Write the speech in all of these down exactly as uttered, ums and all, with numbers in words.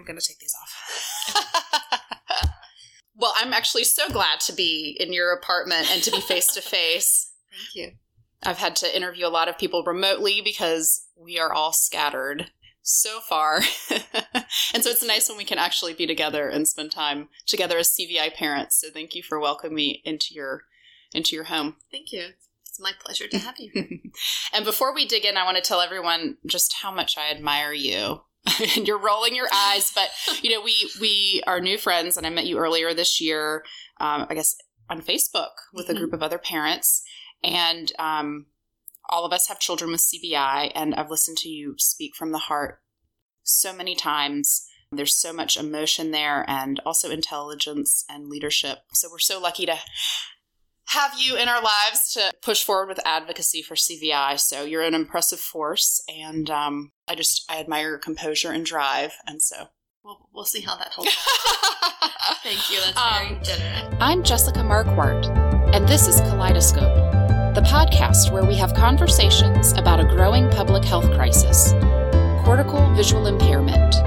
going to take these off. Well, I'm actually so glad to be in your apartment and to be face-to-face. Thank you. I've had to interview a lot of people remotely because we are all scattered so far. And so it's nice when we can actually be together and spend time together as C V I parents. So thank you for welcoming me into your into your home. Thank you. It's my pleasure to have you here. And before we dig in, I want to tell everyone just how much I admire you. And you're rolling your eyes, but you know, we we are new friends, and I met you earlier this year, um, I guess on Facebook with mm-hmm. a group of other parents. And um, all of us have children with C V I, and I've listened to you speak from the heart so many times. There's so much emotion there, and also intelligence and leadership. So we're so lucky to have you in our lives to push forward with advocacy for C V I. So you're an impressive force, and um, I just I admire your composure and drive, and so we'll we'll see how that holds up. Thank you. That's very um, generous. I'm Jessica Marquardt, and this is Kaleidoscope, the podcast where we have conversations about a growing public health crisis: cortical visual impairment.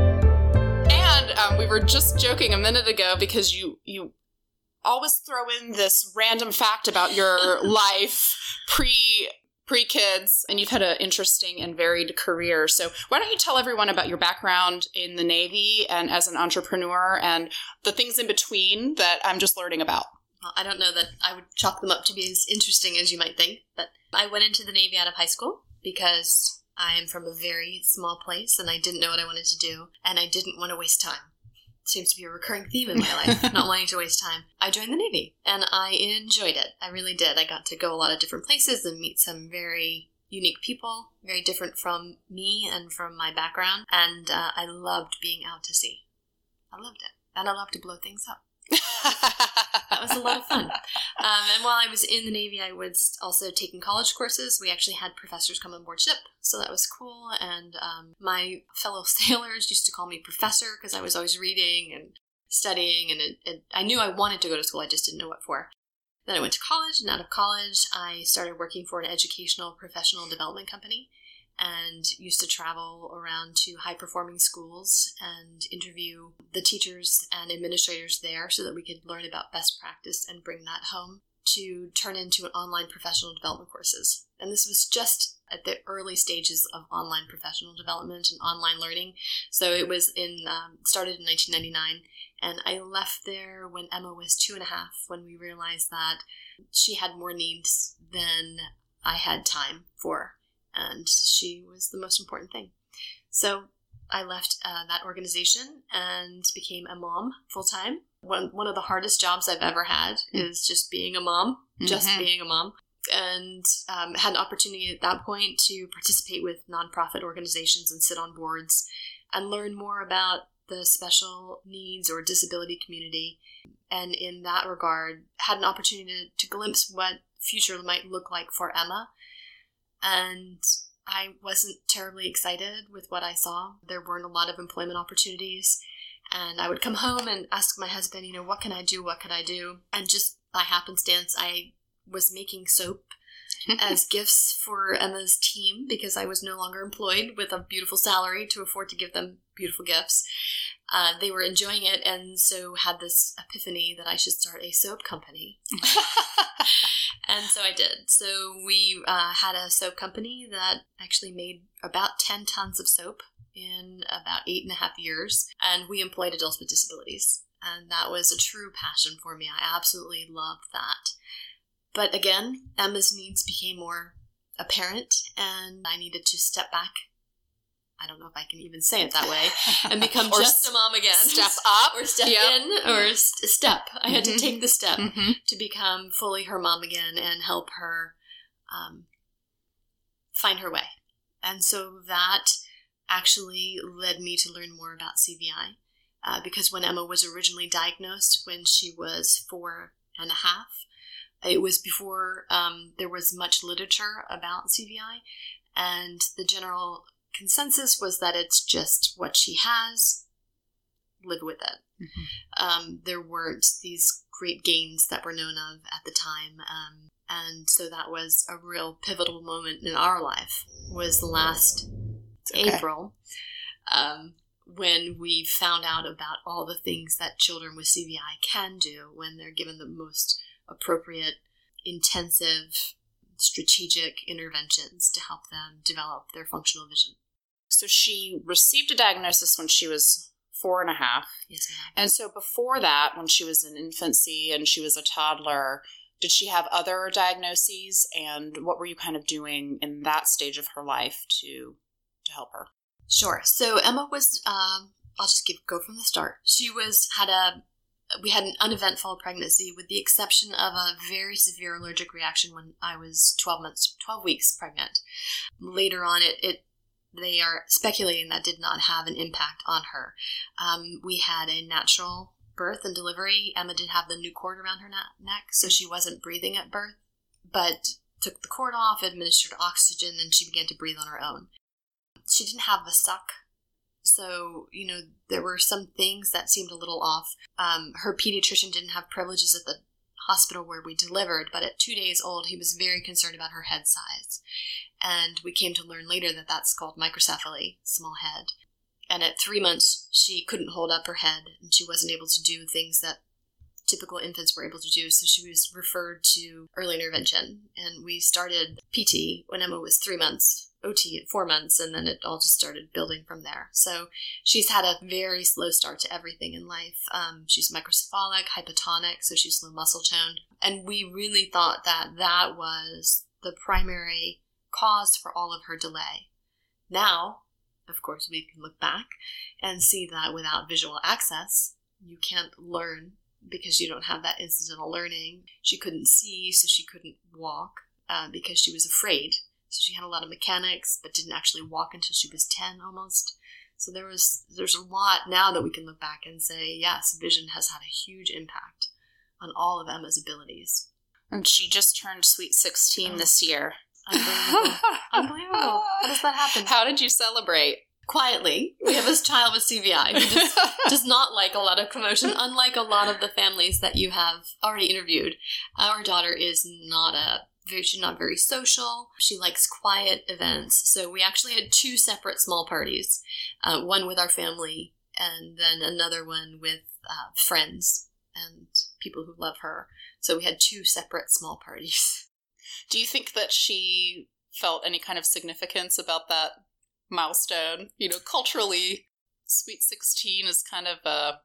And um, we were just joking a minute ago because you you. always throw in this random fact about your life pre pre kids, and you've had an interesting and varied career. So why don't you tell everyone about your background in the Navy and as an entrepreneur and the things in between that I'm just learning about? Well, I don't know that I would chalk them up to be as interesting as you might think, but I went into the Navy out of high school because I am from a very small place and I didn't know what I wanted to do, and I didn't want to waste time. Seems to be a recurring theme in my life, not wanting to waste time. I joined the Navy, and I enjoyed it. I really did. I got to go a lot of different places and meet some very unique people, very different from me and from my background, and uh, I loved being out to sea. I loved it, and I loved to blow things up. That was a lot of fun. Um, and while I was in the Navy, I was also taking college courses. We actually had professors come on board ship, so that was cool. And um, my fellow sailors used to call me professor because I was always reading and studying, and it, it, I knew I wanted to go to school. I just didn't know what for. Then I went to college, and out of college, I started working for an educational professional development company and used to travel around to high-performing schools and interview the teachers and administrators there so that we could learn about best practice and bring that home to turn into an online professional development courses. And this was just at the early stages of online professional development and online learning. So it was in um, started in nineteen ninety-nine, and I left there when Emma was two and a half, when we realized that she had more needs than I had time for. And she was the most important thing. So I left uh, that organization and became a mom full-time. One, one of the hardest jobs I've ever had mm-hmm. is just being a mom, mm-hmm. just being a mom. And um, had an opportunity at that point to participate with nonprofit organizations and sit on boards and learn more about the special needs or disability community. And in that regard, had an opportunity to, to glimpse what future might look like for Emma. And I wasn't terribly excited with what I saw. There weren't a lot of employment opportunities. And I would come home and ask my husband, you know, what can I do? What can I do? And just by happenstance, I was making soap as gifts for Emma's team because I was no longer employed with a beautiful salary to afford to give them beautiful gifts. Uh, they were enjoying it, and so had this epiphany that I should start a soap company. And so I did. So we uh, had a soap company that actually made about ten tons of soap in about eight and a half years. And we employed adults with disabilities. And that was a true passion for me. I absolutely loved that. But again, Emma's needs became more apparent, and I needed to step back. I don't know if I can even say it that way, and become just a mom again. Step up. Or step yep. in. Or st- step. I had mm-hmm. to take the step mm-hmm. to become fully her mom again and help her um, find her way. And so that actually led me to learn more about C V I. Uh, because when Emma was originally diagnosed, when she was four and a half, it was before um, there was much literature about C V I, and the general consensus was that it's just what she has, live with it. Mm-hmm. Um, there weren't these great gains that were known of at the time, um, and so that was a real pivotal moment in our life, was last okay. April, um, when we found out about all the things that children with C V I can do when they're given the most appropriate, intensive, strategic interventions to help them develop their functional vision. So she received a diagnosis when she was four and a half. Yes, ma'am. And so before that, when she was in infancy and she was a toddler, did she have other diagnoses? And what were you kind of doing in that stage of her life to to help her? Sure. So Emma was, um, I'll just give, go from the start. She was, had a, we had an uneventful pregnancy with the exception of a very severe allergic reaction when I was twelve months, twelve weeks pregnant. Later on, it, it they are speculating that did not have an impact on her. Um, we had a natural birth and delivery. Emma did have the new cord around her na- neck, so she wasn't breathing at birth, but took the cord off, administered oxygen, and she began to breathe on her own. She didn't have a suck, so, you know, there were some things that seemed a little off. Um, her pediatrician didn't have privileges at the hospital where we delivered, but at two days old, he was very concerned about her head size. And we came to learn later that that's called microcephaly, small head. And at three months, she couldn't hold up her head, and she wasn't able to do things that typical infants were able to do, so she was referred to early intervention. And we started P T when Emma was three months, O T at four months, and then it all just started building from there. So she's had a very slow start to everything in life. Um, she's microcephalic, hypotonic, so she's low muscle toned. And we really thought that that was the primary cause for all of her delay. Now, of course, we can look back and see that without visual access, you can't learn because you don't have that incidental learning. She couldn't see, so she couldn't walk uh, because she was afraid. So she had a lot of mechanics, but didn't actually walk until she was ten almost. So there was there's a lot now that we can look back and say, yes, vision has had a huge impact on all of Emma's abilities. And she just turned sweet sixteen oh. this year. Unbelievable. Unbelievable. How does that happen? How did you celebrate? Quietly. We have this child with C V I who just does not like a lot of commotion, unlike a lot of the families that you have already interviewed. Our daughter is not a very, she's not very social. She likes quiet events. So we actually had two separate small parties, uh, one with our family and then another one with uh, friends and people who love her. So we had two separate small parties. Do you think that she felt any kind of significance about that milestone? You know, culturally, sweet sixteen is kind of a,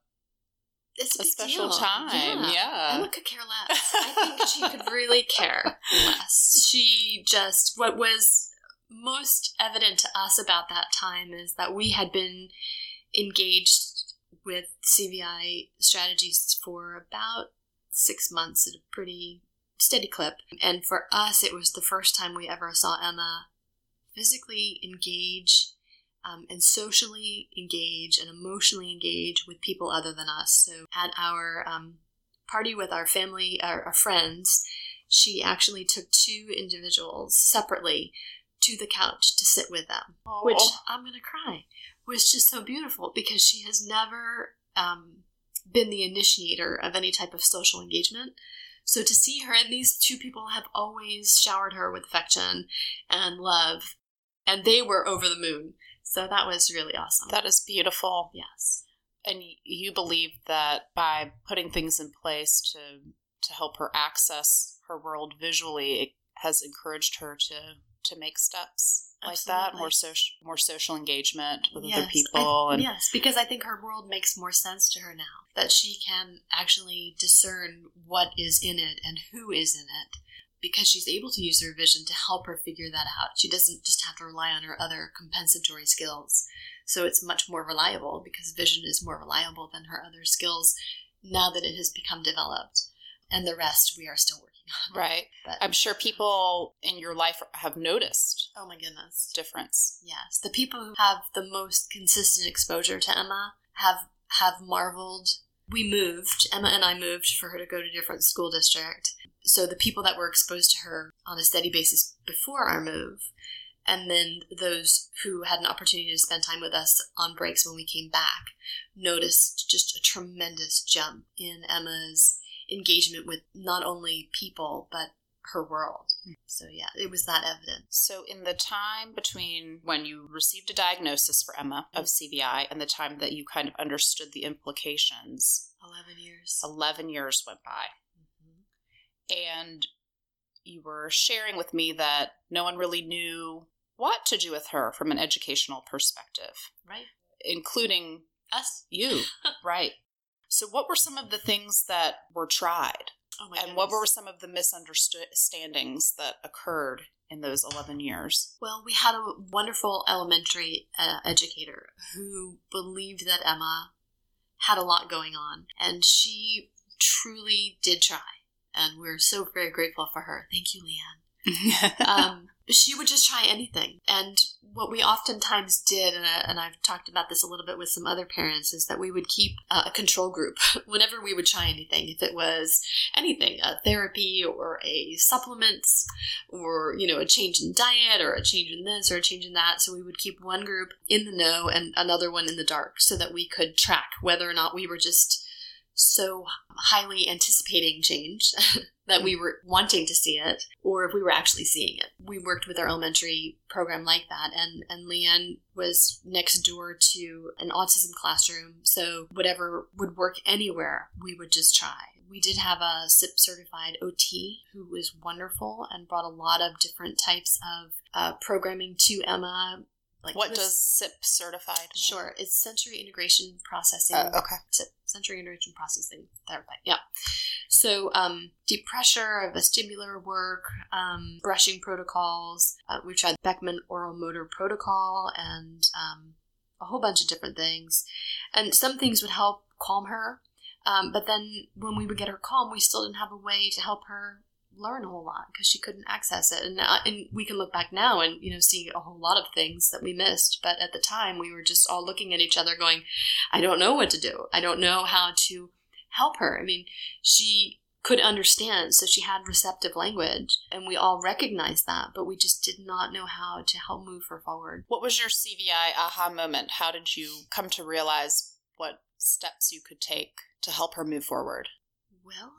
it's a, a special deal. time. Yeah. yeah. Emma could care less. I think she could really care less. She just, what was most evident to us about that time is that we had been engaged with C V I strategies for about six months at a pretty steady clip. And for us, it was the first time we ever saw Emma physically engage um, and socially engage and emotionally engage with people other than us. So at our um, party with our family, our, our friends, she actually took two individuals separately to the couch to sit with them, oh. which I'm going to cry, was just so beautiful because she has never um, been the initiator of any type of social engagement. So to see her, and these two people have always showered her with affection and love, and they were over the moon. So that was really awesome. That is beautiful. Yes. And you believe that by putting things in place to to help her access her world visually, it has encouraged her to, to make steps like Absolutely. that, more social, more social engagement with yes, other people. I, and yes, because I think her world makes more sense to her now, that she can actually discern what is in it and who is in it, because she's able to use her vision to help her figure that out. She doesn't just have to rely on her other compensatory skills. So it's much more reliable because vision is more reliable than her other skills now that it has become developed. And the rest we are still working on. Right. But I'm sure people in your life have noticed. Oh my goodness. Difference. Yes. The people who have the most consistent exposure to Emma have have marveled. We moved, Emma and I moved for her to go to a different school district. So the people that were exposed to her on a steady basis before our move, and then those who had an opportunity to spend time with us on breaks when we came back, noticed just a tremendous jump in Emma's engagement with not only people, but her world. So yeah, it was that evident. So in the time between when you received a diagnosis for Emma of C V I and the time that you kind of understood the implications, eleven years. eleven years went by. Mm-hmm. And you were sharing with me that no one really knew what to do with her from an educational perspective. Right. Including us. You. Right. So what were some of the things that were tried? Oh my and goodness. what were some of the misunderstandings that occurred in those eleven years? Well, we had a wonderful elementary uh, educator who believed that Emma had a lot going on, and she truly did try, and we're so very grateful for her. Thank you, Leanne. um, she would just try anything, and what we oftentimes did, and, I, and I've talked about this a little bit with some other parents, is that we would keep uh, a control group whenever we would try anything. If it was anything, a therapy or a supplements or, you know, a change in diet or a change in this or a change in that. So we would keep one group in the know and another one in the dark so that we could track whether or not we were just so highly anticipating change that we were wanting to see it, or if we were actually seeing it. We worked with our elementary program like that, and, and Leanne was next door to an autism classroom, so whatever would work anywhere, we would just try. We did have a S I P certified O T who was wonderful and brought a lot of different types of uh, programming to Emma. Like what this, does S I P certified mean? Sure. It's sensory integration processing. Uh, okay. S I P, sensory integration processing therapy. Yeah. So um, deep pressure, vestibular work, um, brushing protocols. Uh, we've tried Beckman oral motor protocol and um, a whole bunch of different things. And some things would help calm her. Um, but then when we would get her calm, we still didn't have a way to help her learn a whole lot because she couldn't access it. And, uh, and we can look back now and, you know, see a whole lot of things that we missed. But at the time, we were just all looking at each other going, I don't know what to do. I don't know how to help her. I mean, she could understand, so she had receptive language, and we all recognized that, but we just did not know how to help move her forward. What was your C V I aha moment? How did you come to realize what steps you could take to help her move forward? Well,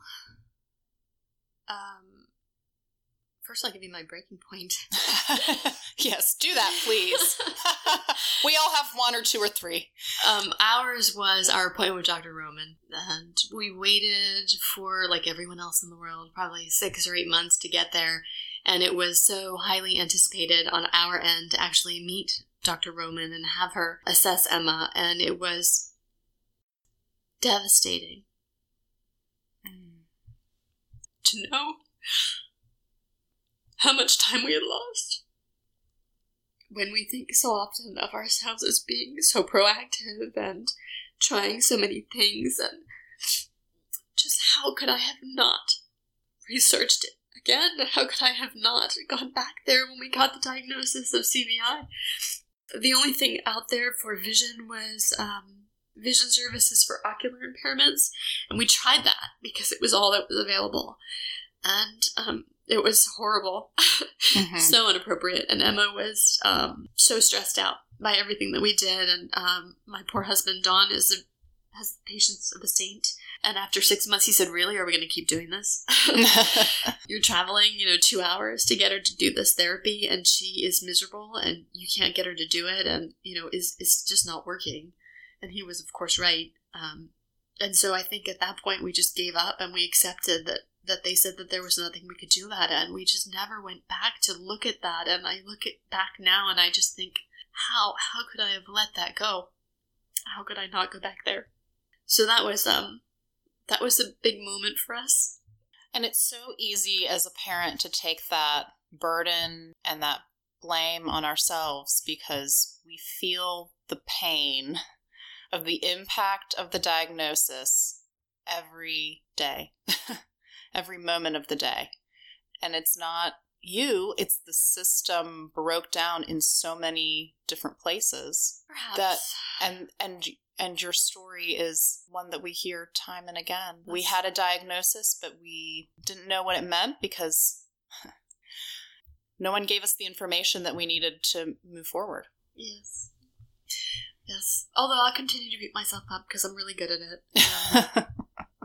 um, first I'll give you my breaking point. Yes, do that, please. We all have one or two or three. Um, ours was our appointment with Doctor Roman, and we waited for, like everyone else in the world, probably six or eight months to get there, and it was so highly anticipated on our end to actually meet Doctor Roman and have her assess Emma, and it was devastating. To know how much time we had lost when we think so often of ourselves as being so proactive and trying so many things, and just how could I have not researched it again? How could I have not gone back there when we got the diagnosis of C V I? The only thing out there for vision was um, vision services for ocular impairments, and we tried that because it was all that was available, and um, it was horrible. Mm-hmm. So inappropriate, and Emma was um, so stressed out by everything that we did, and um, my poor husband Don is a, has the patience of a saint, and after six months he said, really, are we going to keep doing this? You're traveling, you know, two hours to get her to do this therapy, and she is miserable, and you can't get her to do it, and, you know, is it's just not working. And he was, of course, right. Um, and so I think at that point we just gave up and we accepted that, that they said that there was nothing we could do about it. And we just never went back to look at that. And I look at back now and I just think, how, how could I have let that go? How could I not go back there? So that was, um, that was a big moment for us. And it's so easy as a parent to take that burden and that blame on ourselves because we feel the pain of the impact of the diagnosis every day, every moment of the day. And it's not you, it's the system broke down in so many different places. Perhaps. That, and, and, and your story is one that we hear time and again. That's... We had a diagnosis, but we didn't know what it meant because no one gave us the information that we needed to move forward. Yes. Yes. Although I'll continue to beat myself up because I'm really good at it. Um,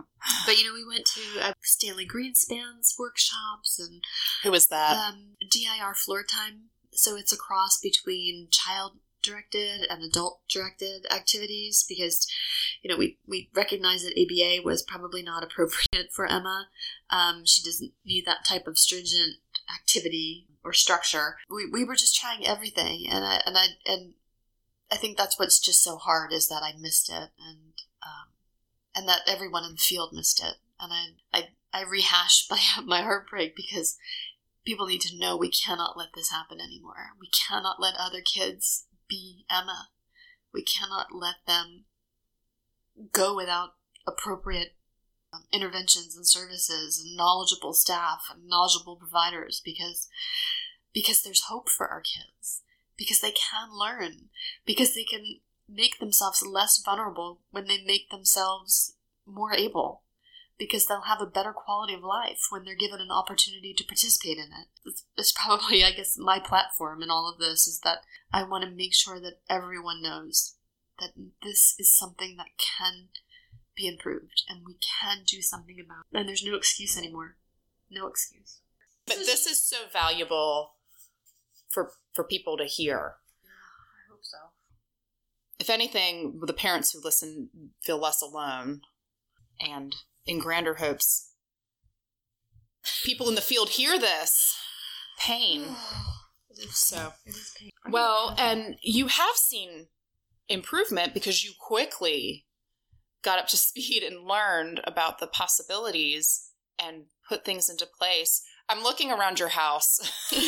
But, you know, we went to uh, Stanley Greenspan's workshops and... Who was that? Um, D I R Floor Time. So it's a cross between child-directed and adult-directed activities because, you know, we, we recognize that A B A was probably not appropriate for Emma. Um, she doesn't need that type of stringent activity or structure. We we were just trying everything, and I and I and I think that's what's just so hard is that I missed it, and um, and that everyone in the field missed it, and I I, I rehash my my heartbreak because people need to know we cannot let this happen anymore. We cannot let other kids be Emma. We cannot let them go without appropriate um, interventions and services and knowledgeable staff and knowledgeable providers because because there's hope for our kids, because they can learn, because they can make themselves less vulnerable when they make themselves more able, because they'll have a better quality of life when they're given an opportunity to participate in it. It's, it's probably, I guess, my platform in all of this is that I want to make sure that everyone knows that this is something that can be improved and we can do something about it. And there's no excuse anymore. No excuse. But this is so valuable for for people to hear. Yeah, I hope so. If anything, the parents who listen feel less alone. And in grander hopes, people in the field hear this pain. It is So, It is pain. well, and you have seen improvement because you quickly got up to speed and learned about the possibilities and put things into place. I'm looking around your house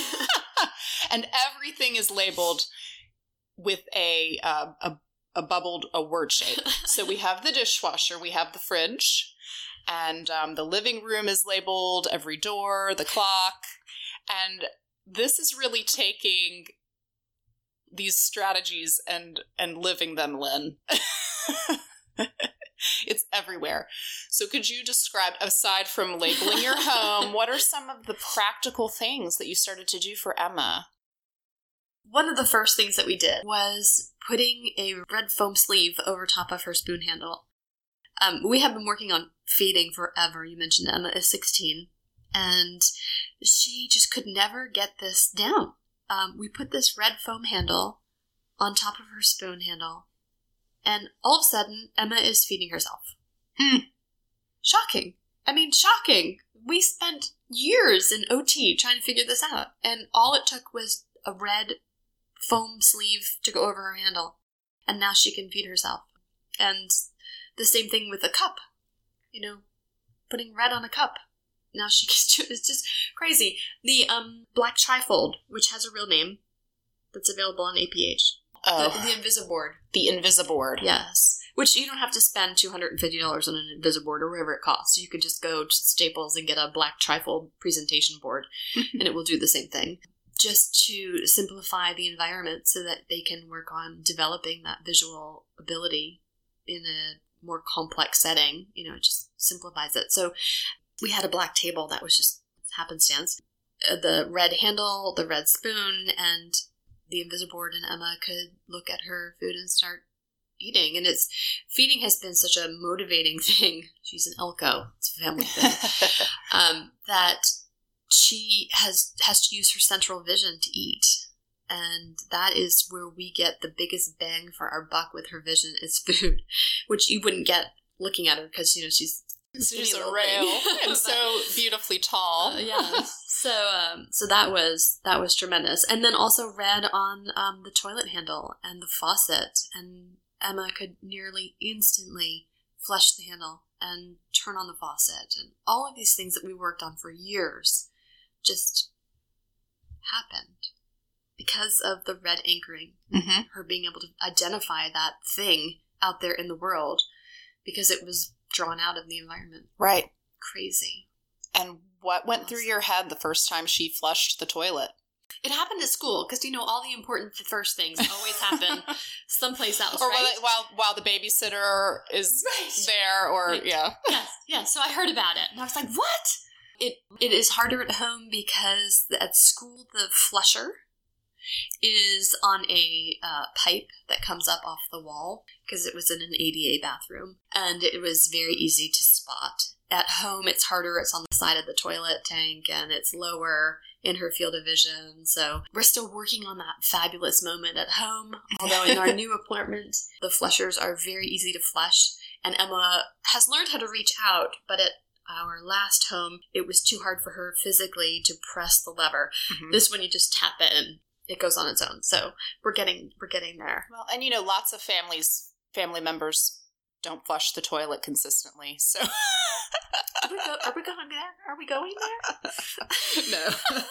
and everything is labeled with a, uh, a a bubbled a word shape. So we have the dishwasher, we have the fridge, and um, the living room is labeled, every door, the clock. And this is really taking these strategies and and living them, Lynn. It's everywhere. So could you describe, aside from labeling your home, what are some of the practical things that you started to do for Emma? One of the first things that we did was putting a red foam sleeve over top of her spoon handle. Um, we have been working on feeding forever. You mentioned Emma is sixteen, and she just could never get this down. Um, we put this red foam handle on top of her spoon handle, and all of a sudden, Emma is feeding herself. Hmm. Shocking. I mean, shocking. We spent years in O T trying to figure this out, and all it took was a red foam sleeve to go over her handle, and now she can feed herself. And the same thing with a cup, you know, putting red on a cup. Now she can do it. It's just crazy. The um black trifold, which has a real name, that's available on A P H. Oh, The, the Invisiboard. the Invisiboard. Yes. Which you don't have to spend two hundred fifty dollars on an Invisiboard or whatever it costs. You can just go to Staples and get a black trifold presentation board, and it will do the same thing. Just to simplify the environment so that they can work on developing that visual ability in a more complex setting. You know, it just simplifies it. So we had a black table that was just happenstance. Uh, the red handle, the red spoon, and the Invisiboard, and Emma could look at her food and start eating. And it's feeding has been such a motivating thing. She's an Elko. It's a family thing. um, that she has has to use her central vision to eat. And that is where we get the biggest bang for our buck with her vision is food, which you wouldn't get looking at her because, you know, she's She's a rail and so beautifully tall. Uh, yeah. So, um, so that was that was tremendous. And then also red on um, the toilet handle and the faucet, and Emma could nearly instantly flush the handle and turn on the faucet, and all of these things that we worked on for years just happened because of the red anchoring, Mm-hmm. her being able to identify that thing out there in the world because it was drawn out of the environment. Right. Crazy. And what went through your head the first time she flushed the toilet? It happened at school because, you know, all the important first things always happen someplace else, Or right? while while the babysitter is Right. there, or Right. yeah. Yes, yes. So I heard about it, and I was like, what? It It is harder at home because at school the flusher is on a uh, pipe that comes up off the wall because it was in an A D A bathroom, and it was very easy to spot. At home, it's harder. It's on the side of the toilet tank, and it's lower in her field of vision. So we're still working on that fabulous moment at home. Although in our new apartment, the flushers are very easy to flush. And Emma has learned how to reach out, but at our last home, it was too hard for her physically to press the lever. Mm-hmm. This one, you just tap it and it goes on its own. So we're getting we're getting there. Well, and you know, lots of families, family members don't flush the toilet consistently. So are, we go, are we going there? Are we going there? No.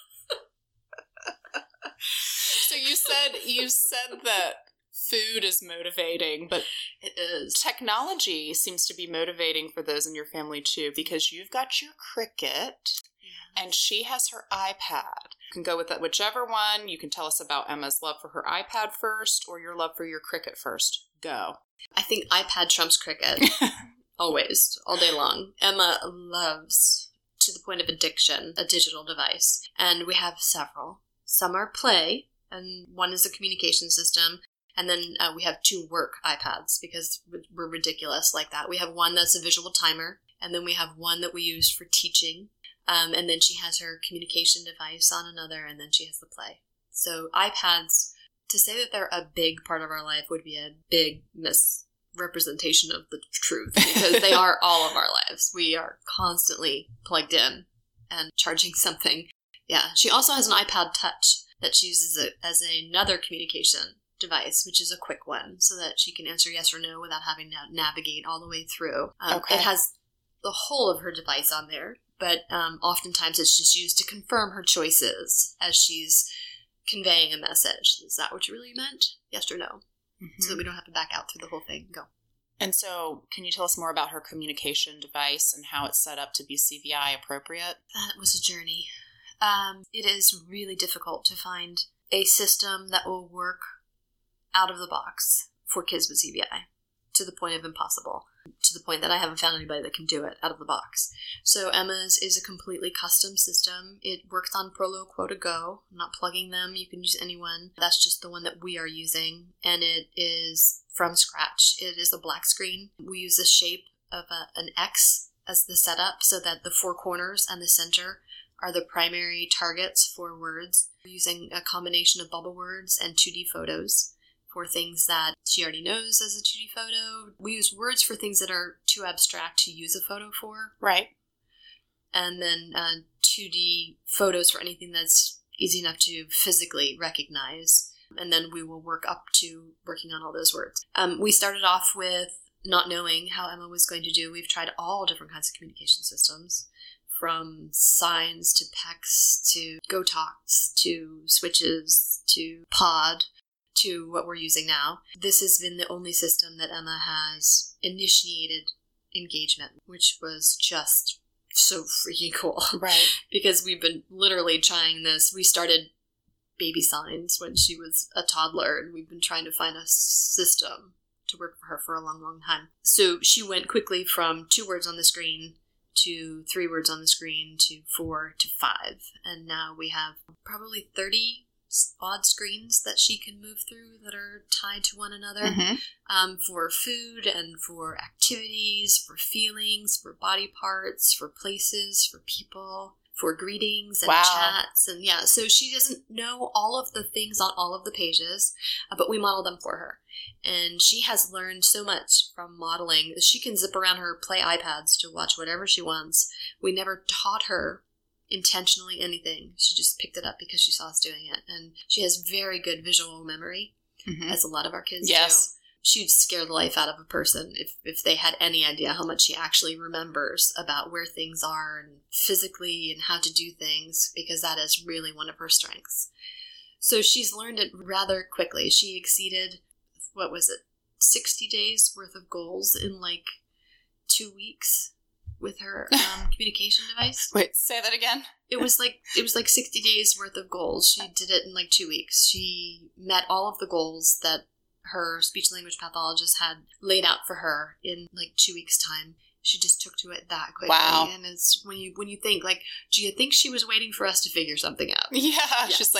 So you said you said that food is motivating, but it is. Technology seems to be motivating for those in your family too, because you've got your Cricut and she has her iPad. You can go with that, whichever one. You can tell us about Emma's love for her iPad first or your love for your Cricut first. Go. I think iPad trumps Cricut. Always, all day long. Emma loves, to the point of addiction, a digital device. And we have several. Some are Play, and one is a communication system. And then uh, we have two work iPads because we're ridiculous like that. We have one that's a visual timer, and then we have one that we use for teaching. Um, and then she has her communication device on another, and then she has the Play. So iPads, to say that they're a big part of our life would be a big misrepresentation of the truth, because they are all of our lives. We are constantly plugged in and charging something. Yeah, she also has an iPad Touch that she uses it as another communication device, which is a quick one, so that she can answer yes or no without having to navigate all the way through. Um, okay. It has the whole of her device on there, but um, oftentimes it's just used to confirm her choices as she's conveying a message. Is that what you really meant? Yes or no? Mm-hmm. So that we don't have to back out through the whole thing. Go. And so, can you tell us more about her communication device and how it's set up to be C V I appropriate? That was a journey. Um, it is really difficult to find a system that will work out of the box for kids with C V I, to the point of impossible, to the point that I haven't found anybody that can do it out of the box. So Emma's is a completely custom system. It works on Prolo Quota Go. I'm not plugging them. You can use anyone. That's just the one that we are using, and it is from scratch. It is a black screen. We use the shape of a, an X as the setup so that the four corners and the center are the primary targets for words. We're using a combination of bubble words and two D photos for things that she already knows as a two D photo. We use words for things that are too abstract to use a photo for. Right. And then uh, two D photos for anything that's easy enough to physically recognize. And then we will work up to working on all those words. Um, we started off with not knowing how Emma was going to do. We've tried all different kinds of communication systems, from signs to P E X to GoTalks to switches to Pod to what we're using now. This has been the only system that Emma has initiated engagement, which was just so freaking cool. Right. Because we've been literally trying this. We started baby signs when she was a toddler, and we've been trying to find a system to work for her for a long, long time. So she went quickly from two words on the screen to three words on the screen to four to five. And now we have probably thirty odd screens that she can move through that are tied to one another, mm-hmm. um, for food and for activities, for feelings, for body parts, for places, for people, for greetings and wow. chats. And yeah, so she doesn't know all of the things on all of the pages, uh, but we model them for her. And she has learned so much from modeling. She can zip around her Play iPads to watch whatever she wants. We never taught her intentionally anything. She just picked it up because she saw us doing it. And she has very good visual memory, mm-hmm. as a lot of our kids yes. do. She'd scare the life out of a person if, if they had any idea how much she actually remembers about where things are and physically and how to do things, because that is really one of her strengths. So she's learned it rather quickly. She exceeded, what was it, sixty days worth of goals in like two weeks with her um, communication device. Wait, say that again? It was like it was like sixty days worth of goals. She did it in like two weeks. She met all of the goals that her speech language pathologist had laid out for her in like two weeks' time. She just took to it that quickly. Wow. And it's when you when you think, like, do you think she was waiting for us to figure something out? Yeah. Yes. She's like,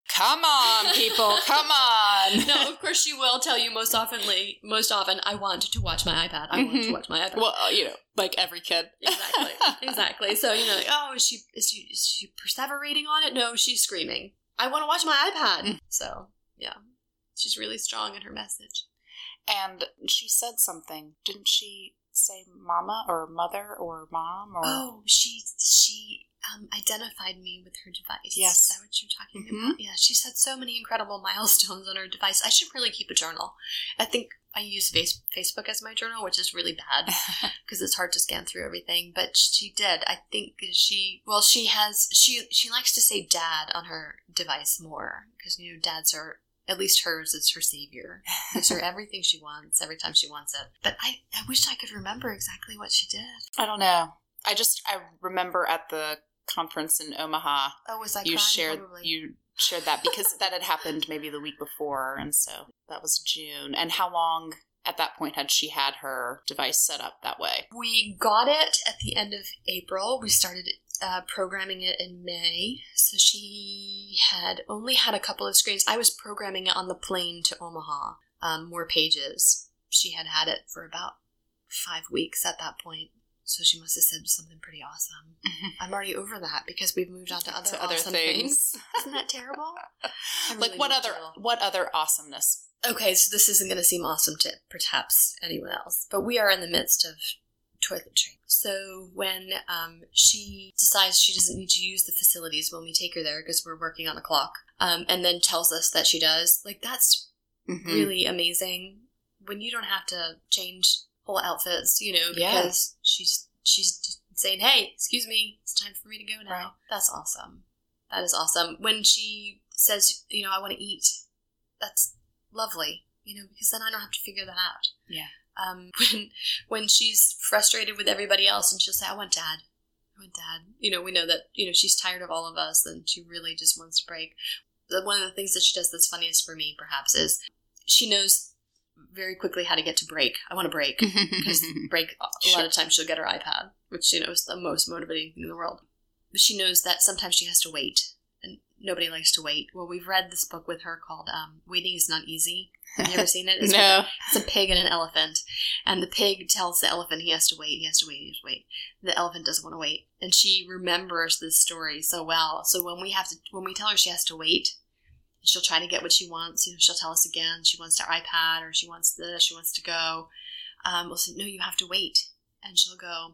Come on, people, come on. No, of course she will tell you most oftenly, most often, I want to watch my iPad. I want to watch my iPad. Well, you know, like every kid. Exactly. Exactly. So, you know, like, oh, is she, is she, is she perseverating on it? No, she's screaming, I want to watch my iPad. So, yeah. She's really strong in her message. And she said something. Didn't she say mama or mother or mom? Or Oh, she, she... Um, identified me with her device. Yes. Is that what you're talking Mm-hmm. about? Yeah, she said so many incredible milestones on her device. I should really keep a journal. I think I use face- Facebook as my journal, which is really bad because it's hard to scan through everything. But she did. I think she, well, she has, she she likes to say dad on her device more because, you know, dads are, at least hers is her savior. Gives her everything she wants every time she wants it. But I, I wish I could remember exactly what she did. I don't know. I just, I remember at the conference in Omaha, Oh, was I you crying? shared Probably. you shared that because that had happened maybe the week before, and so that was June. And how long at that point had she had her device set up that way? We got it at the end of April. We started uh, programming it in May. So she had only had a couple of screens. I was programming it on the plane to Omaha, um, more pages. She had had it for about five weeks at that point. So she must have said something pretty awesome. Mm-hmm. I'm already over that because we've moved on to other, to other awesome things. things. Isn't that terrible? Really Like what other terrible. what other awesomeness? Okay, so this isn't going to seem awesome to perhaps anyone else, but we are in the midst of toiletry. So when um, she decides she doesn't need to use the facilities when we take her there because we're working on a clock, um, and then tells us that she does, like that's Mm-hmm. really amazing when you don't have to change whole outfits, you know, because Yeah. she's she's saying, hey, excuse me, it's time for me to go now. Right. That's awesome. That is awesome. When she says, you know, I want to eat, that's lovely, you know, because then I don't have to figure that out. Yeah. Um, when when she's frustrated with everybody else and she'll say, I want dad. I want dad. You know, we know that, you know, she's tired of all of us and she really just wants to break. The, one of the things that she does that's funniest for me, perhaps, is she knows very quickly how to get to break. I want to break. Because break, a Sure. lot of times she'll get her iPad, which, you know, is the most motivating thing in the world. But she knows that sometimes she has to wait. And nobody likes to wait. Well, we've read this book with her called um, Waiting is Not Easy. Have you ever seen it? It's No. with- It's a pig and an elephant. And the pig tells the elephant he has to wait, he has to wait, he has to wait. The elephant doesn't want to wait. And she remembers this story so well. So when we have to, when we tell her she has to wait, she'll try to get what she wants. You know, she'll tell us again she wants her iPad or she wants this, she wants to go. Um, we'll say, no, you have to wait. And she'll go,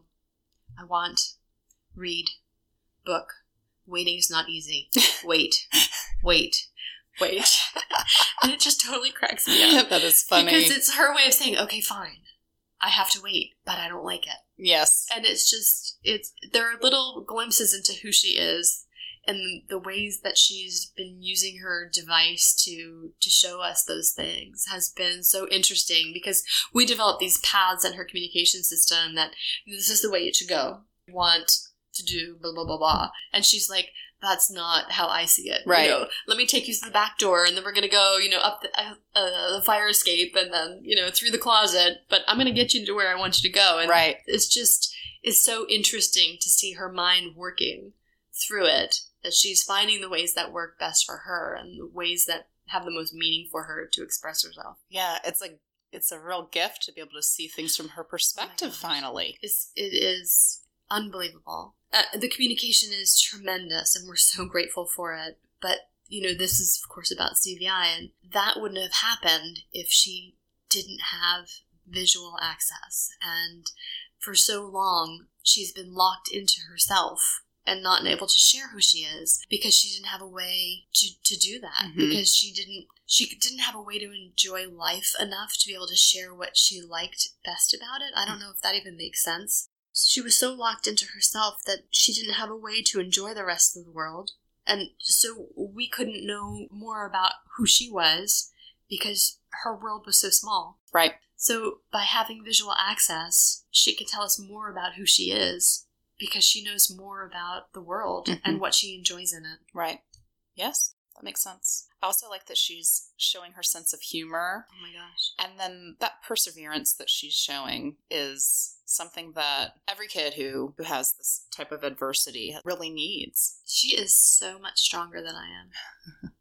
I want, read, book. Waiting is not easy. Wait, wait, wait. And it just totally cracks me up. That is funny. Because it's her way of saying, okay, fine. I have to wait, but I don't like it. Yes. And it's just, it's there are little glimpses into who she is and the ways that she's been using her device to to show us those things has been so interesting because we developed these paths in her communication system that this is the way it should go. Want to do blah, blah, blah, blah. And she's like, that's not how I see it. Right. You know, let me take you to the back door and then we're going to go, you know, up the, uh, uh, the fire escape and then, you know, through the closet. But I'm going to get you to where I want you to go. And Right. it's just, it's so interesting to see her mind working through it, that she's finding the ways that work best for her and the ways that have the most meaning for her to express herself. Yeah, it's like it's a real gift to be able to see things from her perspective. gosh. Finally, It's, it is unbelievable. Uh, the communication is tremendous and we're so grateful for it. But, you know, this is, of course, about C V I, and that wouldn't have happened if she didn't have visual access. And for so long, she's been locked into herself and not able to share who she is because she didn't have a way to, to do that. Mhm. Because she didn't she didn't have a way to enjoy life enough to be able to share what she liked best about it. I don't know if that even makes sense. So she was so locked into herself that she didn't have a way to enjoy the rest of the world. And so we couldn't know more about who she was because her world was so small. right? So by having visual access, she can tell us more about who she is because she knows more about the world Mhm. and what she enjoys in it. Right. Yes, that makes sense. I also like that she's showing her sense of humor. Oh my gosh. And then that perseverance that she's showing is something that every kid who, who has this type of adversity really needs. She is so much stronger than I am.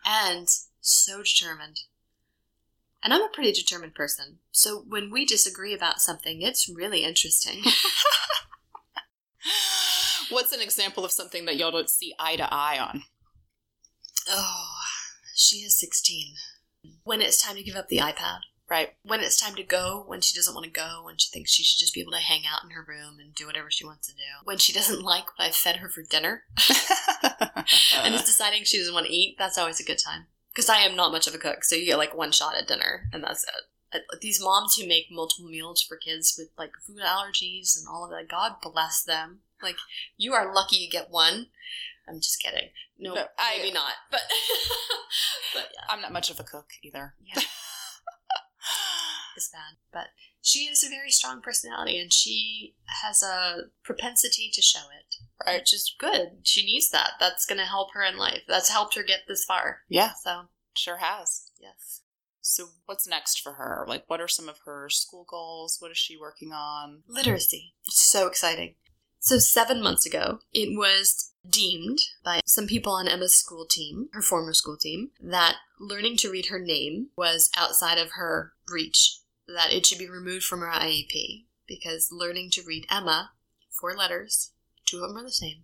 and so determined. And I'm a pretty determined person. So when we disagree about something, it's really interesting. What's an example of something that y'all don't see eye to eye on? Oh, she is sixteen. When it's time to give up the iPad. Right. When it's time to go, when she doesn't want to go, when she thinks she should just be able to hang out in her room and do whatever she wants to do. When she doesn't like what I've fed her for dinner and is deciding she doesn't want to eat, that's always a good time. Because I am not much of a cook, so you get like one shot at dinner, and that's it. These moms who make multiple meals for kids with like food allergies and all of that, God bless them. Like, you are lucky you get one. I'm just kidding. No, no I, maybe not. But, but yeah. I'm not much of a cook either. Yeah. It's bad. But she is a very strong personality, and she has a propensity to show it. Right. Which is good. She needs that. That's going to help her in life. That's helped her get this far. Yeah. So. Sure has. Yes. So what's next for her? Like, what are some of her school goals? What is she working on? Literacy. It's so exciting. So seven months ago, it was deemed by some people on Emma's school team, her former school team, that learning to read her name was outside of her reach, that it should be removed from her I E P, because learning to read Emma, four letters, two of them are the same,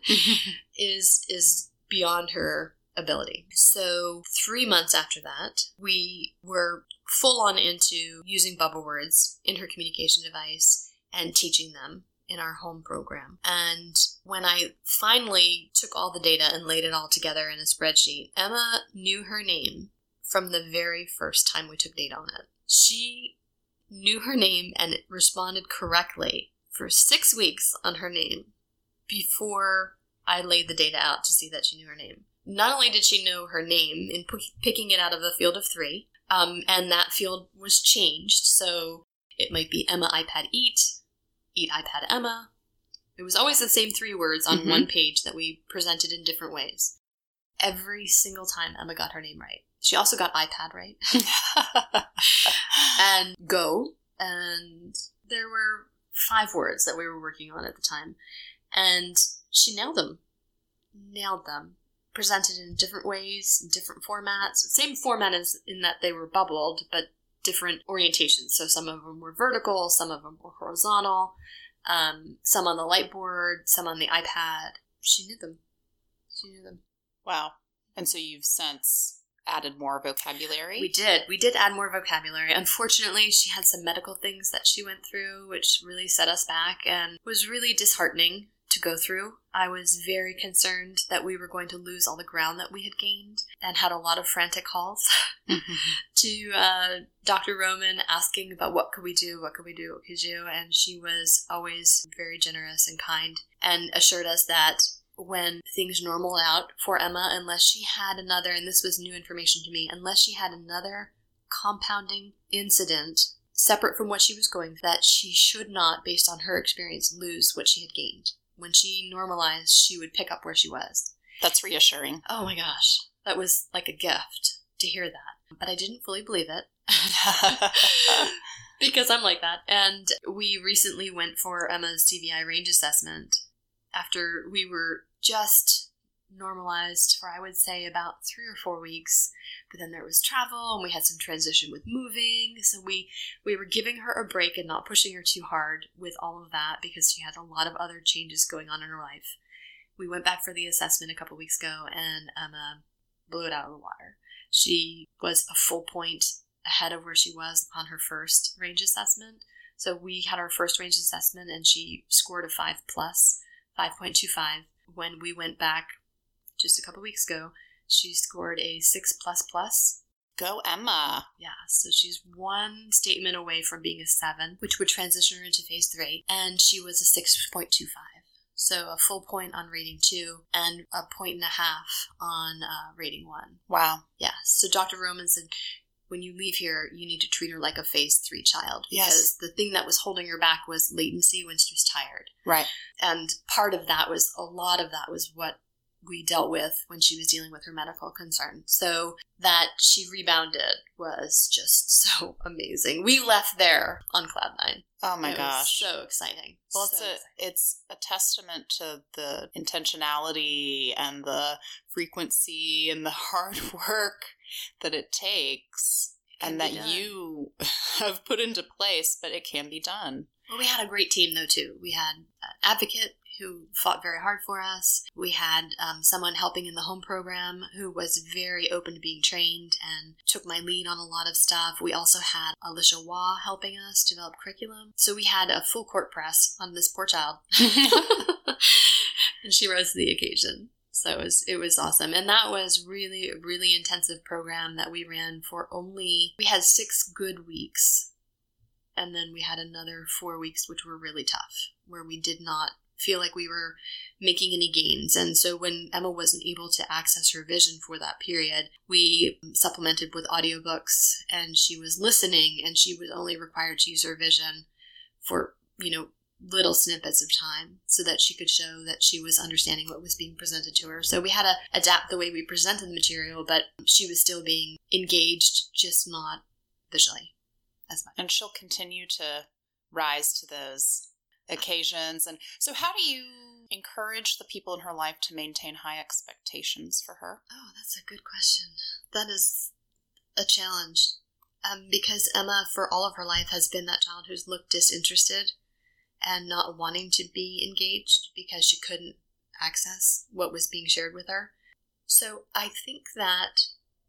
is is beyond her ability. So three months after that, we were full on into using bubble words in her communication device and teaching them in our home program. And when I finally took all the data and laid it all together in a spreadsheet, Emma knew her name from the very first time we took data on it. She knew her name and responded correctly for six weeks on her name before I laid the data out to see that she knew her name. Not only did she know her name in p- picking it out of a field of three, um, and that field was changed, so it might be Emma iPad Eat, Eat iPad Emma. It was always the same three words on mm-hmm. one page that we presented in different ways. Every single time Emma got her name right. She also got iPad right. And go. And there were five words that we were working on at the time. And she nailed them. Nailed them. Presented in different ways, in different formats. Same format as in that they were bubbled, but different orientations. So some of them were vertical, some of them were horizontal, um, some on the light board, some on the iPad. She knew them. She knew them. Wow. And so you've since added more vocabulary? We did. We did add more vocabulary. Unfortunately, she had some medical things that she went through, which really set us back and was really disheartening to go through. I was very concerned that we were going to lose all the ground that we had gained, and had a lot of frantic calls to uh, Doctor Roman asking about what could we do, what could we do, what could we do, and she was always very generous and kind and assured us that when things normal out for Emma, unless she had another, and this was new information to me, unless she had another compounding incident separate from what she was going through, that she should not, based on her experience, lose what she had gained. When she normalized, she would pick up where she was. That's reassuring. Oh my gosh. That was like a gift to hear that. But I didn't fully believe it. Because I'm like that. And we recently went for Emma's T V I range assessment after we were just normalized for, I would say, about three or four weeks. But then there was travel, and we had some transition with moving. So we, we were giving her a break and not pushing her too hard with all of that, because she had a lot of other changes going on in her life. We went back for the assessment a couple weeks ago, and Emma blew it out of the water. She was a full point ahead of where she was on her first range assessment. So we had our first range assessment, and she scored a five plus, five point two five. When we went back just a couple weeks ago, she scored a six plus plus. Go Emma. Yeah, so she's one statement away from being a seven, which would transition her into phase three, and she was a six point two five. So a full point on rating two and a point and a half on uh, rating one. Wow. Yeah, so Doctor Roman said, when you leave here, you need to treat her like a phase three child. Because yes. the thing that was holding her back was latency when she was tired. Right. And part of that was, a lot of that was what we dealt with when she was dealing with her medical concern. So that she rebounded was just so amazing. We left there on cloud nine. Oh my it gosh. Was so exciting. Well, so it's a exciting. it's a testament to the intentionality and the frequency and the hard work that it takes and that you have put into place, but it can be done. Well, we had a great team, though, too. We had an advocate who fought very hard for us. We had um, someone helping in the home program who was very open to being trained and took my lead on a lot of stuff. We also had Alicia Waugh helping us develop curriculum. So we had a full court press on this poor child. And she rose to the occasion. So it was, it was awesome. And that was really, a really intensive program that we ran for only, we had six good weeks. And then we had another four weeks, which were really tough, where we did not feel like we were making any gains. And so when Emma wasn't able to access her vision for that period, we supplemented with audiobooks, and she was listening, and she was only required to use her vision for, you know, little snippets of time so that she could show that she was understanding what was being presented to her. So we had to adapt the way we presented the material, but she was still being engaged, just not visually as much. And she'll continue to rise to those occasions. And so how do you encourage the people in her life to maintain high expectations for her? Oh, that's a good question. That is a challenge. Um, because Emma, for all of her life, has been that child who's looked disinterested and not wanting to be engaged because she couldn't access what was being shared with her. So I think that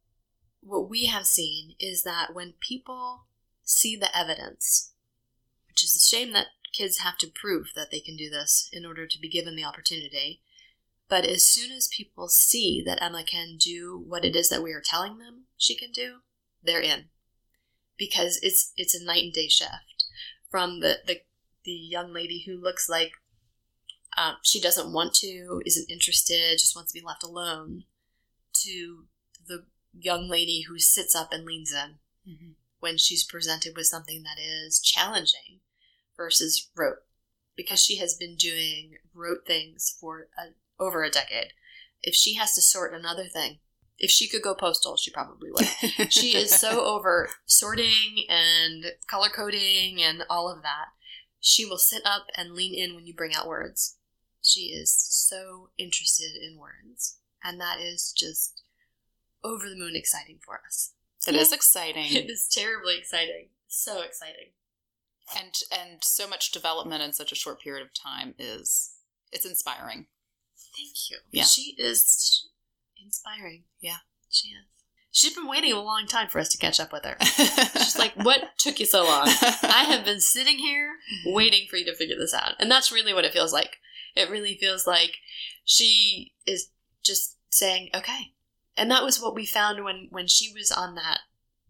what we have seen is that when people see the evidence, which is a shame that kids have to prove that they can do this in order to be given the opportunity, but as soon as people see that Emma can do what it is that we are telling them she can do, they're in. Because it's it's a night and day shift from the, the, the young lady who looks like um, she doesn't want to, isn't interested, just wants to be left alone, to the young lady who sits up and leans in mm-hmm. when she's presented with something that is challenging versus rote. Because she has been doing rote things for a, over a decade. If she has to sort another thing, if she could go postal, she probably would. She is so over sorting and color coding and all of that. She will sit up and lean in when you bring out words. She is so interested in words. And that is just over the moon exciting for us. It is exciting. It is terribly exciting. So exciting. And and so much development in such a short period of time is, it's inspiring. Thank you. Yeah. She is inspiring. Yeah. She is. She's been waiting a long time for us to catch up with her. She's like, what took you so long? I have been sitting here waiting for you to figure this out. And that's really what it feels like. It really feels like she is just saying, okay. And that was what we found when, when she was on that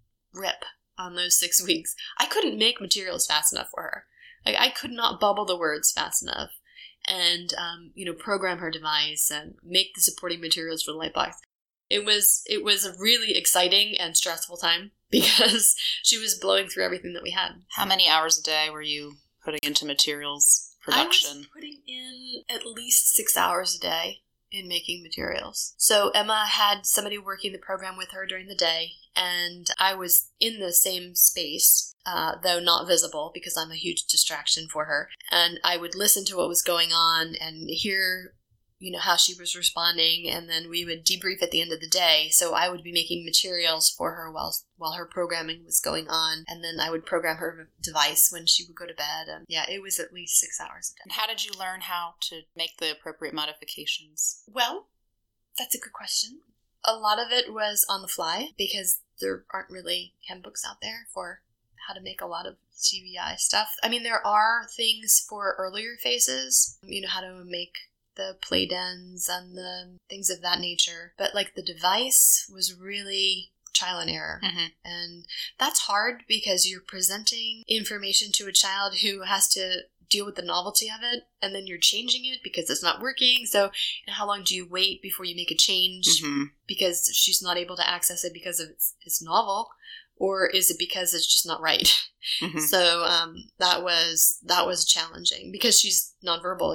rip on those six weeks. I couldn't make materials fast enough for her. Like, I could not bubble the words fast enough and, um, you know, program her device and make the supporting materials for the Lightbox. It was it was a really exciting and stressful time because she was blowing through everything that we had. How many hours a day were you putting into materials production? I was putting in at least six hours a day in making materials. So Emma had somebody working the program with her during the day, and I was in the same space, uh, though not visible because I'm a huge distraction for her. And I would listen to what was going on and hear, you know, how she was responding, and then we would debrief at the end of the day. So I would be making materials for her while while her programming was going on, and then I would program her device when she would go to bed. And yeah, it was at least six hours a day. And how did you learn how to make the appropriate modifications? Well, that's a good question. A lot of it was on the fly because there aren't really handbooks out there for how to make a lot of C V I stuff. I mean, there are things for earlier phases, you know, how to make the play dens and the things of that nature. But like the device was really trial and error. Mm-hmm. And that's hard because you're presenting information to a child who has to deal with the novelty of it, and then you're changing it because it's not working. So and how long do you wait before you make a change mm-hmm. because she's not able to access it because it's, it's novel? Or is it because it's just not right? Mm-hmm. So um, that was that was challenging because she's nonverbal. It,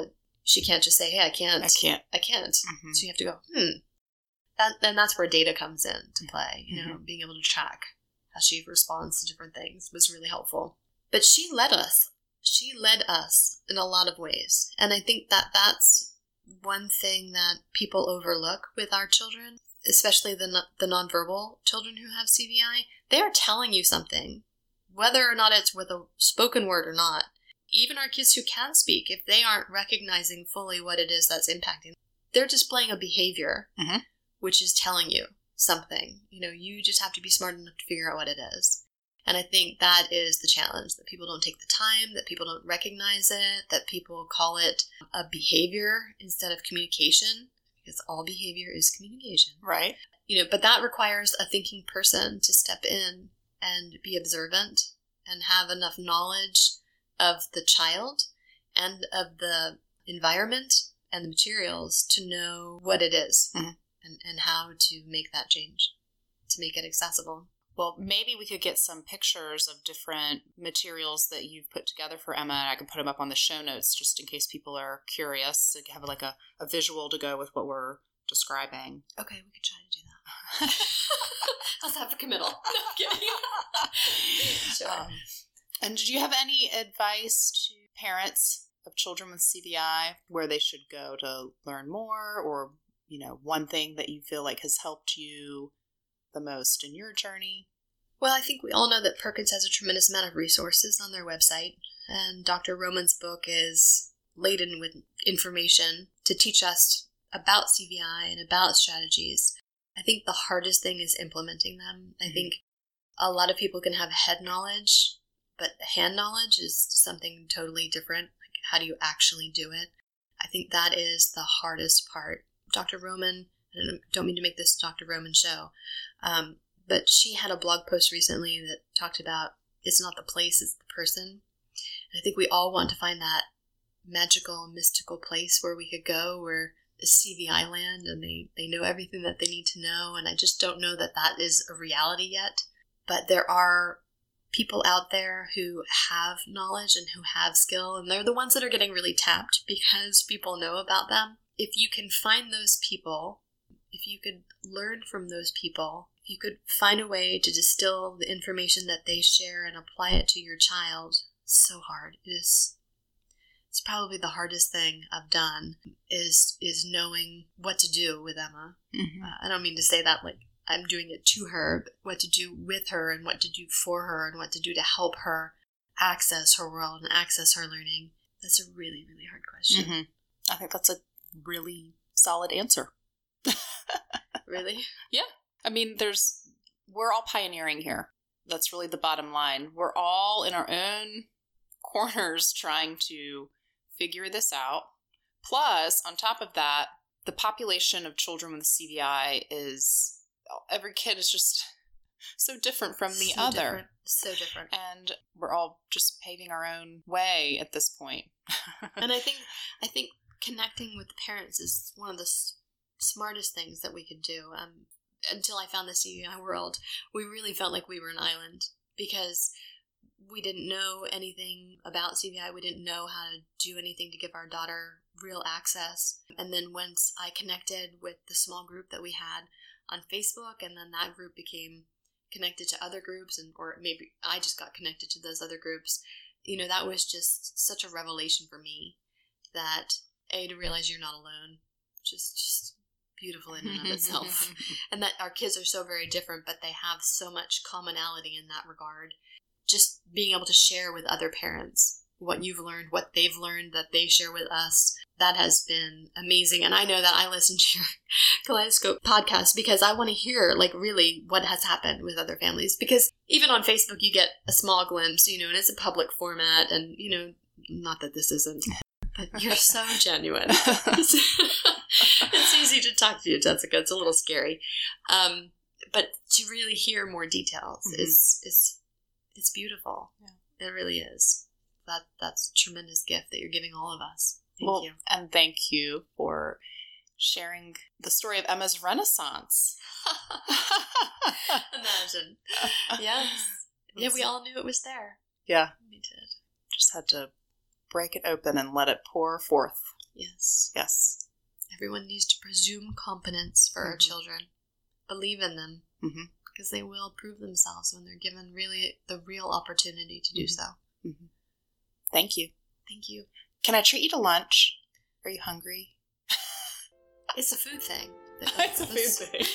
she can't just say, hey, I can't. I can't. I can't. Mm-hmm. So you have to go, hmm. That, then that's where data comes in to play. You know, mm-hmm. being able to track how she responds to different things was really helpful. But she led us. She led us in a lot of ways. And I think that that's one thing that people overlook with our children, especially the the nonverbal children who have C V I. They are telling you something, whether or not it's with a spoken word or not. Even our kids who can speak, if they aren't recognizing fully what it is that's impacting, they're displaying a behavior, mm-hmm. which is telling you something. You know, you just have to be smart enough to figure out what it is. And I think that is the challenge, that people don't take the time, that people don't recognize it, that people call it a behavior instead of communication, because all behavior is communication. Right. You know, but that requires a thinking person to step in and be observant and have enough knowledge of the child and of the environment and the materials to know what it is mm-hmm. and, and how to make that change, to make it accessible. Well, maybe we could get some pictures of different materials that you've put together for Emma, and I can put them up on the show notes just in case people are curious to have like a, a visual to go with what we're describing. Okay, we could try to do that. How's that for committal? No, I'm kidding. Sure. Um, and did you have any advice to parents of children with C V I where they should go to learn more, or, you know, one thing that you feel like has helped you the most in your journey? Well, I think we all know that Perkins has a tremendous amount of resources on their website, and Doctor Roman's book is laden with information to teach us about C V I and about strategies. I think the hardest thing is implementing them. I think a lot of people can have head knowledge, but hand knowledge is something totally different. Like, how do you actually do it? I think that is the hardest part. Doctor Roman, I don't mean to make this Doctor Roman show, um, but she had a blog post recently that talked about it's not the place, it's the person. And I think we all want to find that magical, mystical place where we could go, where it's C V I land and they, they know everything that they need to know. And I just don't know that that is a reality yet. But there are people out there who have knowledge and who have skill, and they're the ones that are getting really tapped because people know about them. If you can find those people, if you could learn from those people, if you could find a way to distill the information that they share and apply it to your child, it's so hard. It is. It's probably the hardest thing I've done is is knowing what to do with Emma. Mm-hmm. Uh, I don't mean to say that like I'm doing it to her, but what to do with her and what to do for her and what to do to help her access her world and access her learning. That's a really, really hard question. Mm-hmm. I think that's a really solid answer. Really? Yeah. I mean, there's, we're all pioneering here. That's really the bottom line. We're all in our own corners trying to figure this out. Plus, on top of that, the population of children with C V I is, every kid is just so different from the so other. Different. So different. And we're all just paving our own way at this point. And I think, I think connecting with the parents is one of the s- smartest things that we could do. Um, until I found the C V I world, we really felt like we were an island because we didn't know anything about C V I. We didn't know how to do anything to give our daughter real access. And then once I connected with the small group that we had on Facebook, and then that group became connected to other groups, and or maybe I just got connected to those other groups, you know, that was just such a revelation for me that A, to realize you're not alone, which is just beautiful in and of itself. And that our kids are so very different, but they have so much commonality in that regard. Just being able to share with other parents what you've learned, what they've learned, that they share with us, that has been amazing. And I know that I listen to your Kaleidoscope podcast because I want to hear, like, really what has happened with other families. Because even on Facebook, you get a small glimpse, you know, and it's a public format. And, you know, not that this isn't, but you're so genuine. It's easy to talk to you, Jessica. It's a little scary. Um, but to really hear more details mm-hmm. is, is, it's beautiful. Yeah. It really is. That That's a tremendous gift that you're giving all of us. Thank well, you. And thank you for sharing the story of Emma's Renaissance. Imagine. Yes. Yeah, we all knew it was there. Yeah. We did. Just had to break it open and let it pour forth. Yes. Yes. Everyone needs to presume competence for mm-hmm. our children. Believe in them. Mm-hmm. Because they will prove themselves when they're given really the real opportunity to do mm-hmm. so. Mm-hmm. Thank you. Thank you. Can I treat you to lunch? Are you hungry? It's a food thing. It's a food thing.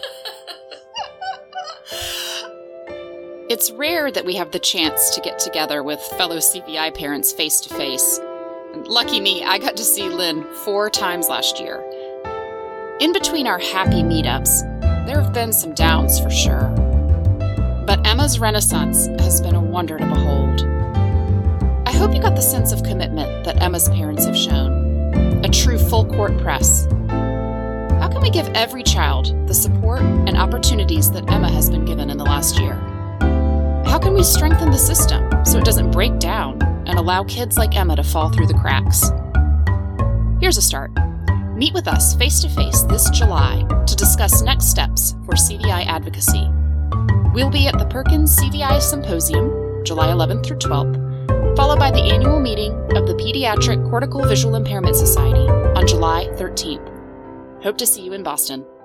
It's rare that we have the chance to get together with fellow C V I parents face to face. Lucky me, I got to see Lynn four times last year. In between our happy meetups, there have been some downs for sure. But Emma's renaissance has been a wonder to behold. I hope you got the sense of commitment that Emma's parents have shown. A true full-court press. How can we give every child the support and opportunities that Emma has been given in the last year? How can we strengthen the system so it doesn't break down and allow kids like Emma to fall through the cracks? Here's a start. Meet with us face-to-face this July to discuss next steps for C V I advocacy. We'll be at the Perkins C V I Symposium, July eleventh through twelfth, followed by the annual meeting of the Pediatric Cortical Visual Impairment Society on July thirteenth. Hope to see you in Boston.